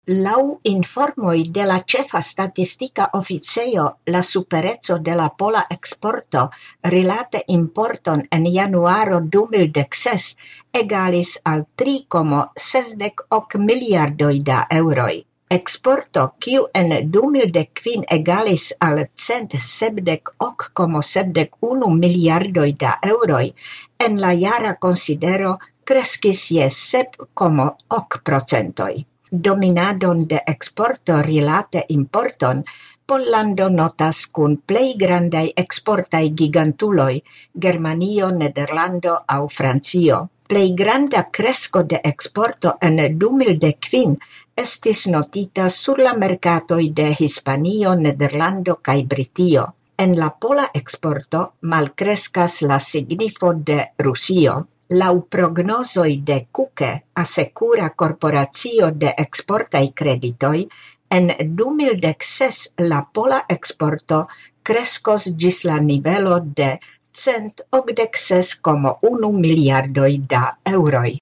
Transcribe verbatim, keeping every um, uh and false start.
Lau informoi de la ĉefa statistika oficejo, la supereco de la pola eksporto rilate importon en januaro du mil dek ses egalis al tri komo sesdek ok miliardoj da euroj. Eksporto, kiu en du mil dek kvin egalis al cent sepdek ok komo sepdek unu miliardoj da euroj, en la jara konsidero kreskis je sep komo ok procentoj. Dominadon de eksporto rilate importon, Pollando notas kun plej grandaj eksportaj gigantuloj, Germanio, Nederlando aŭ Francio. Plej granda kresko de eksporto en du mil dek kvin estis notita sur la merkatoj de Hispanio, Nederlando kaj Britio. En la pola eksporto malkreskas la signifo de Rusio. Lau prognozoj de Kuke, asekura korporacio de eksportaj kreditoj, en du mil dek ses la pola eksporto kreskos ĝis la nivelo de cent okdek ses komo unu miliardoj da euroj.